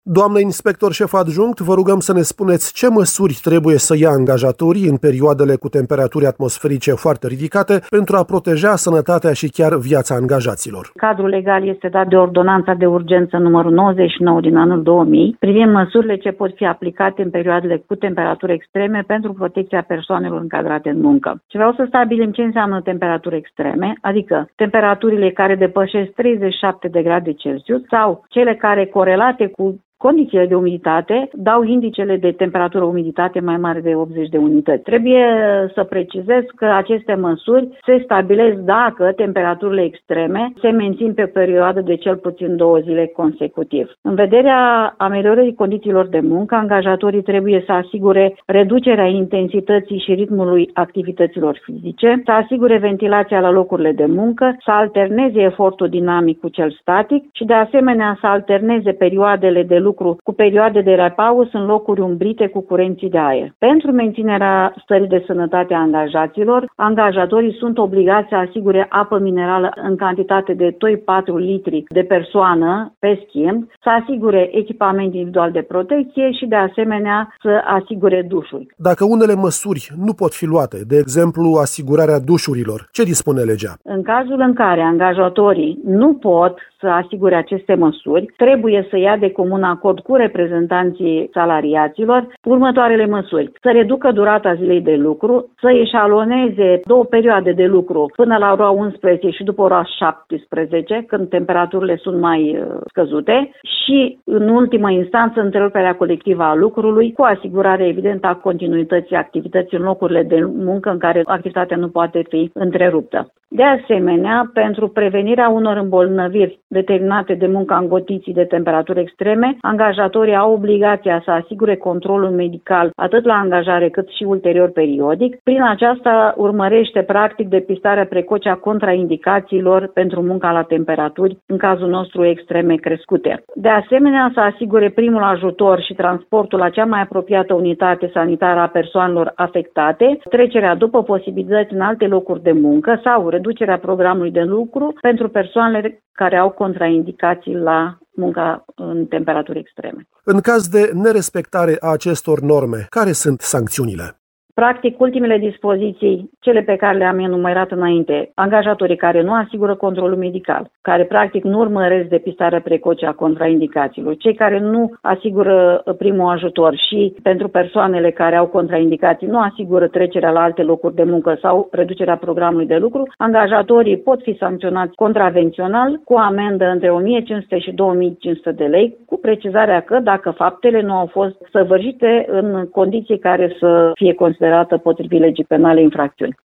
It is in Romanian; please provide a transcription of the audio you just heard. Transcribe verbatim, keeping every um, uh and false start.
Doamnă inspector șef adjunct, vă rugăm să ne spuneți ce măsuri trebuie să ia angajatorii în perioadele cu temperaturi atmosferice foarte ridicate pentru a proteja sănătatea și chiar viața angajaților. Cadrul legal este dat de Ordonanța de Urgență numărul nouăzeci și nouă din anul două mii, privind măsurile ce pot fi aplicate în perioadele cu temperaturi extreme pentru protecția persoanelor încadrate în muncă. Și vreau să stabilim ce înseamnă temperaturi extreme, adică temperaturile care depășesc treizeci și șapte de grade Celsius sau cele care corelate cu condițiile de umiditate dau indicele de temperatură-umiditate mai mare de optzeci de unități. Trebuie să precizez că aceste măsuri se stabilesc dacă temperaturile extreme se mențin pe o perioadă de cel puțin două zile consecutiv. În vederea ameliorării condițiilor de muncă, angajatorii trebuie să asigure reducerea intensității și ritmului activităților fizice, să asigure ventilația la locurile de muncă, să alterneze efortul dinamic cu cel static și de asemenea să alterneze perioadele de lucru cu perioade de repaus în locuri umbrite cu curenții de aer. Pentru menținerea stării de sănătate a angajaților, angajatorii sunt obligați să asigure apă minerală în cantitate de doi patru litri de persoană pe schimb, să asigure echipament individual de protecție și de asemenea să asigure dușuri. Dacă unele măsuri nu pot fi luate, de exemplu asigurarea dușurilor, ce dispune legea? În cazul în care angajatorii nu pot să asigure aceste măsuri, trebuie să ia de comun acord cu reprezentanții salariaților următoarele măsuri. Să reducă durata zilei de lucru, să eșaloneze două perioade de lucru până la ora unsprezece și după ora șaptesprezece, când temperaturile sunt mai scăzute și, în ultimă instanță, întreruperea colectivă a lucrului cu asigurarea evidentă a continuității activității în locurile de muncă în care activitatea nu poate fi întreruptă. De asemenea, pentru prevenirea unor îmbolnăviri determinate de munca în condiții de temperaturi extreme, angajatorii au obligația să asigure controlul medical atât la angajare cât și ulterior periodic. Prin aceasta urmărește practic depistarea precoce a contraindicațiilor pentru munca la temperaturi, în cazul nostru extreme crescute. De asemenea, să asigure primul ajutor și transportul la cea mai apropiată unitate sanitară a persoanelor afectate, trecerea după posibilități în alte locuri de muncă sau reducerea programului de lucru pentru persoanele care au contraindicații la munca în temperaturi extreme. În caz de nerespectare a acestor norme, care sunt sancțiunile? Practic, ultimele dispoziții, cele pe care le-am enumerat înainte, angajatorii care nu asigură controlul medical, care practic nu urmăresc depistarea precoce a contraindicațiilor, cei care nu asigură primul ajutor și pentru persoanele care au contraindicații nu asigură trecerea la alte locuri de muncă sau reducerea programului de lucru, angajatorii pot fi sancționați contravențional cu amendă între o mie cinci sute și două mii cinci sute de lei, cu precizarea că dacă faptele nu au fost săvârșite în condiții care să fie considerate potrivit legii penale infracțiuni.